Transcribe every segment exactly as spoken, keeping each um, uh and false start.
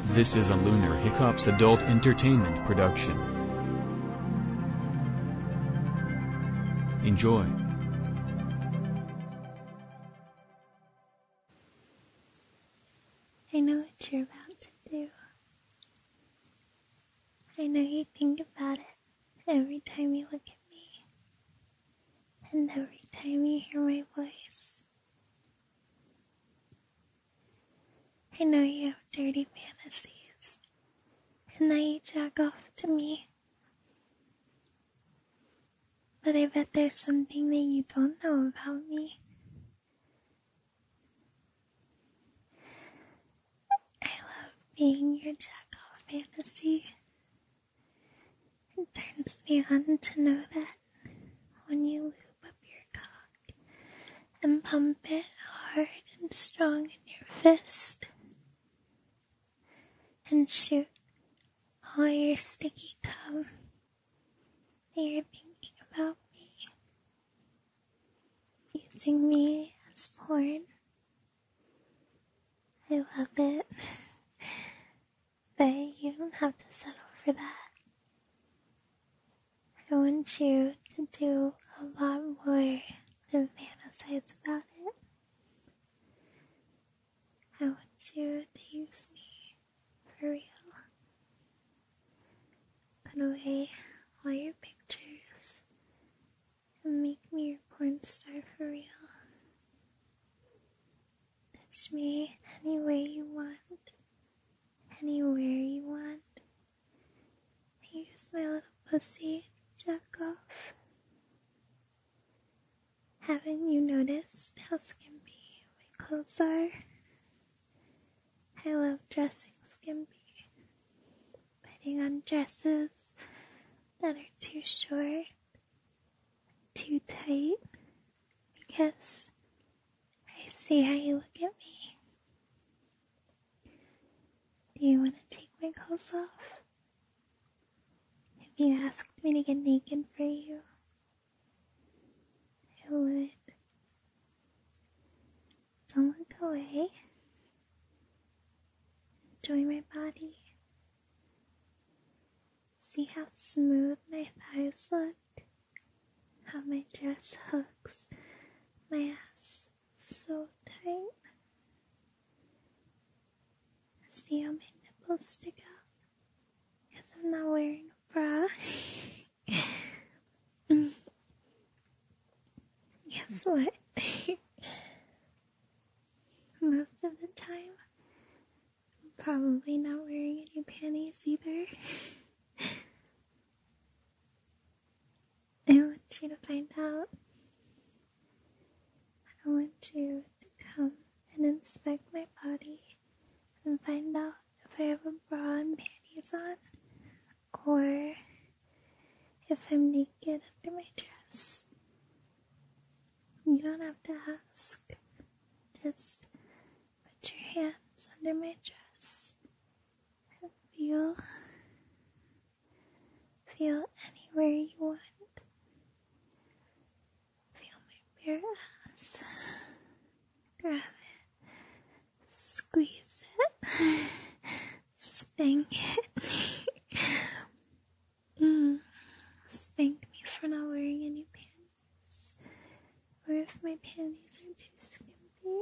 This is a Lunar Hiccups adult entertainment production. Enjoy. I know what you're about to do. I know you think about it every time you look at me, and every time you hear my voice. I know you have dirty fantasies, and that you jack off to me. But I bet there's something that you don't know about me. I love being your jack-off fantasy. It turns me on to know that when you lube up your cock and pump it hard and strong in your fist and shoot all your sticky cum, that you're thinking about me, using me as porn. I love it, but you don't have to settle for that. I want you to do a lot more than fantasize about it. I want you to use me for real. Put away all your pictures and make me your porn star for real. Touch me any way you want, anywhere you want. Use my little pussy to jack off. Haven't you noticed how skimpy my clothes are? I love dressing skimpy. Putting on dresses that are too short, too tight, because I see how you look at me. Do you want to take my clothes off? If you asked me to get naked for you, I would. Don't look away. Enjoy my body. See how smooth my thighs look? How my dress hugs my ass so tight. See how my nipples stick out because I'm not wearing a bra. Guess what? Most of the time, I'm probably not wearing any panties either. I want you to find out. I want you to come and inspect my body and find out if I have a bra and panties on, or if I'm naked under my dress. You don't have to ask. Just put your hands under my dress and feel, feel anywhere you want. Feel my bare ass. Grab it. Squeeze it. Spank it. mm. Spank me for not wearing any panties. Or if my panties are too skimpy.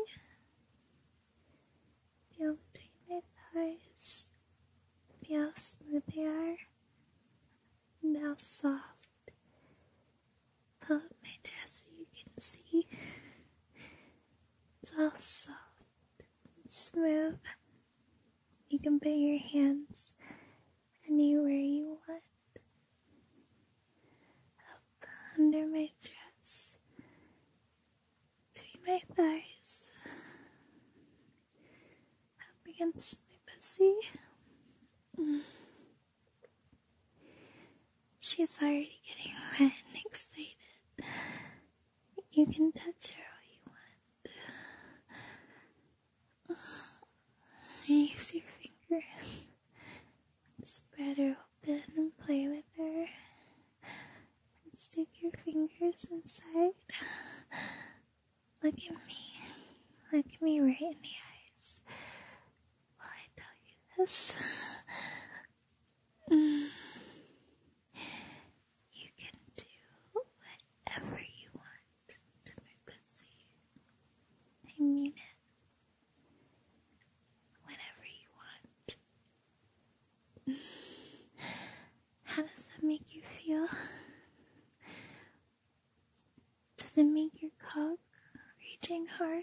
Feel between my thighs. Feel how smooth they are. And how soft. Pull up my dress so you can see. It's all soft and smooth. You can put your hands anywhere you want. Up under my dress. Between my thighs. Up against my pussy. Mm. She's already getting wet and excited. You can touch her all you want. Use your fingers and spread her open and play with her. And stick your fingers inside. Look at me. Look at me right in the eyes while I tell you this. Mm. You can do whatever you want to my pussy. I mean it. Whatever you want. How does that make you feel? Does it make your cock reaching hard?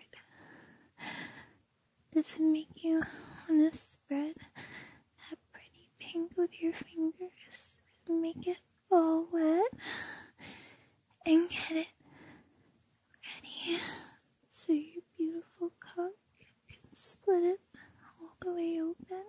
Does it make you want to spread that pretty pink with your fingers and make it all wet and get it ready so your beautiful cock can split it all the way open?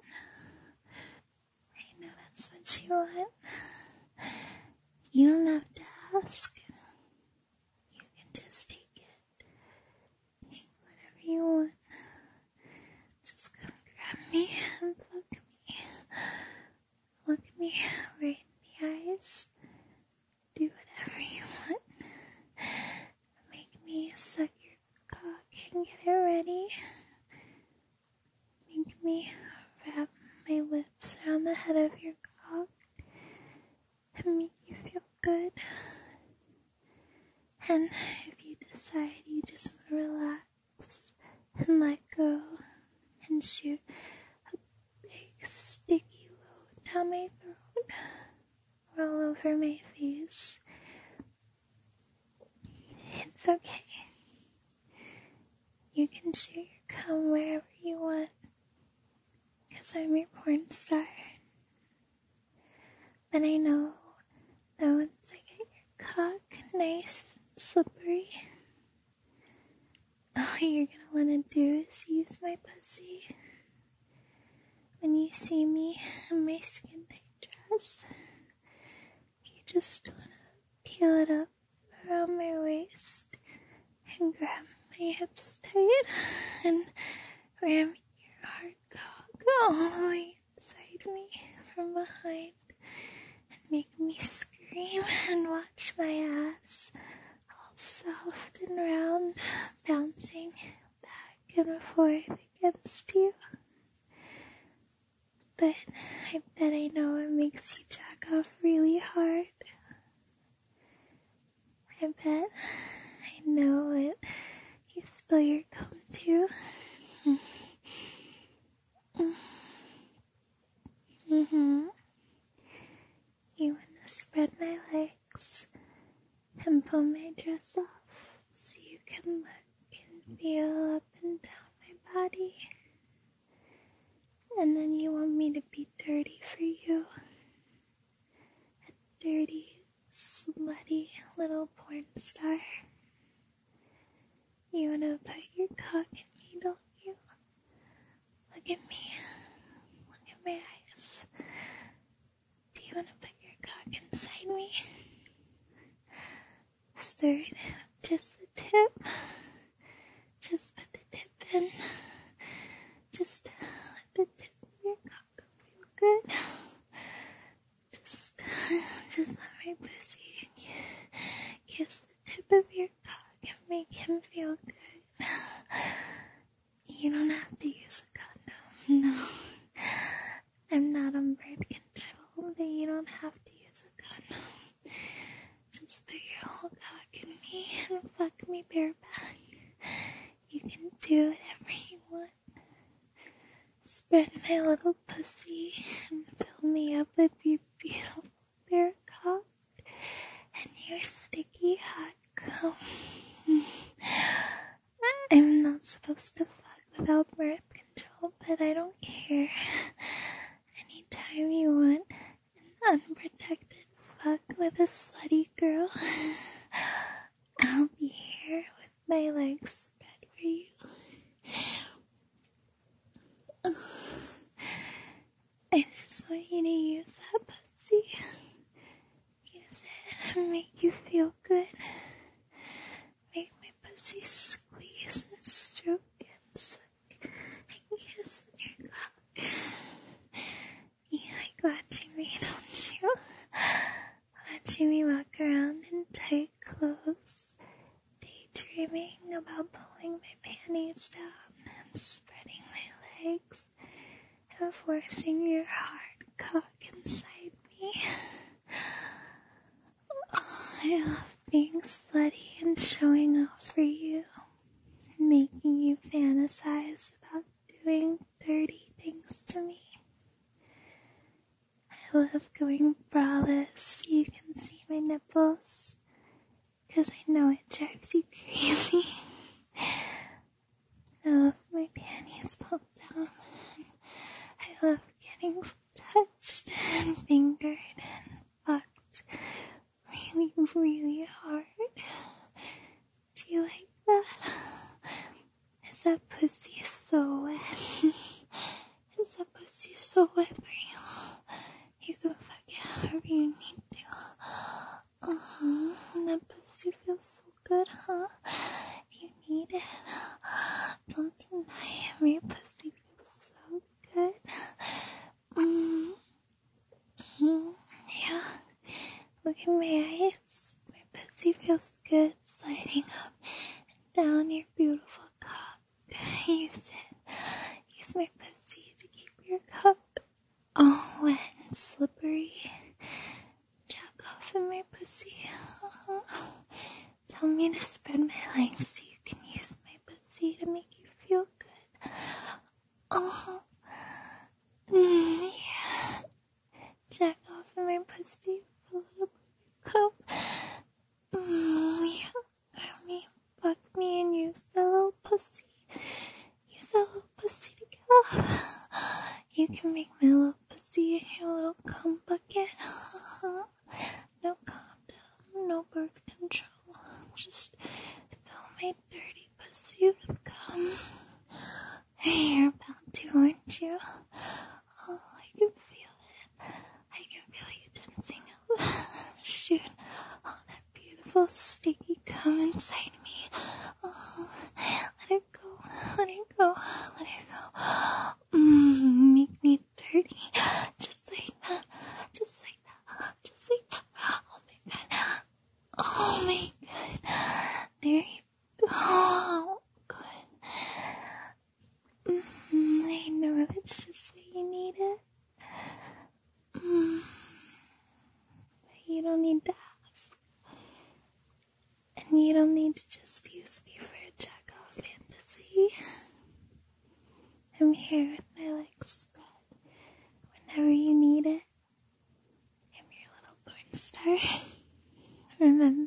I know that's what you want. You don't have to ask. You can just take it. Take whatever you want. Just come grab me and fuck me. Look me right in the eyes. Do whatever you want. Make me suck your cock and get it ready. Make me wrap my lips around the head of your cock and make you feel good. And if you decide you just want to relax and let go and shoot a big sticky load down my throat or all over my face, it's okay. You can shoot your cum wherever you want, because I'm your porn star. But I know that once I get your cock nice and slippery, all you're gonna wanna do is use my pussy. When you see me in my skin tight dress, you just wanna peel it up around my waist and grab my hips tight and ram your hard cock all the way inside me from behind and make me scream and watch my ass all soft and round bouncing back and forth against you. But I bet I know it makes you jack off really hard. I bet I know it. You spill your cum too. Mm-hmm. You want to spread my legs and pull my dress off so you can look and feel up and down my body. And then you want me to be dirty for you. A dirty, slutty little porn star. You want to put your cock in me, don't you? Look at me. Look at my eyes. Do you want to put your cock inside me? Start just the tip. Just put the tip in. Just let the tip of your cock feel good. Just, just let my pussy kiss the tip of your cock and make him feel good. You don't have to use a condom. No. I'm not on birth control, but you don't have to use a condom. Just put your whole cock in me and fuck me bareback. You can do whatever you want. Spread my little pussy and fill me up with your beautiful bare cock and your sticky hot cum. I'm not supposed to fuck without birth control, but I don't care. Anytime you want an unprotected fuck with a slutty girl, I'll be here with my legs spread for you. I just want you to use that pussy. Use it and make you feel good. Make my pussy squeeze and stroke and suck and kiss your cock. You like watching me, don't you? Watching me walk around in tight clothes, daydreaming about pulling my panties down and spreading my legs and forcing your hard cock inside me. I love being slutty and showing off for you, making you fantasize about doing dirty things to me. I love going braless so you can see my nipples, 'cause I know it drives you crazy. I love my panties pulled down. I love getting touched and fingered and fucked really, really hard. Do you like that? Is that pussy so wet? Is that pussy so wet for you? You can fuck it however you need to. Uh-huh. That pussy feels so good, huh? You need it. Don't deny it. My pussy feels so good. Mm. Mm. Yeah. Look at my eyes. My pussy feels good sliding up and down your beautiful cock. Use it. Use my pussy to keep your cock all wet and slippery. Jack off in my pussy. Uh-huh. Tell me to spread my legs so you can use my pussy to make you feel good. Uh-huh. Mm, yeah. Jack off in my pussy. Fill it up with your cup. Mm, yeah. Grab me, fuck me, and use that little pussy. Use that little pussy to get off. You can make my little pussy your little cum bucket. Uh-huh. No condom, no birth control. Just fill my dirty pussy with cum. You're about to, aren't you? Oh, I can feel it. I can feel you tensing up. Shoot. Oh, that beautiful sticky cum inside me. Oh, let it go. Let it go. Let it go. Mmm, make me dirty. Just like that. Just like that. Just like that. Oh my god. Oh my god. There you go. Oh, good. Mm, I know it's just what you needed. Mm, but you don't need to ask. And you don't need to just use me for a jack-off fantasy. I'm here with my legs spread whenever you need it. I'm your little porn star. Remember?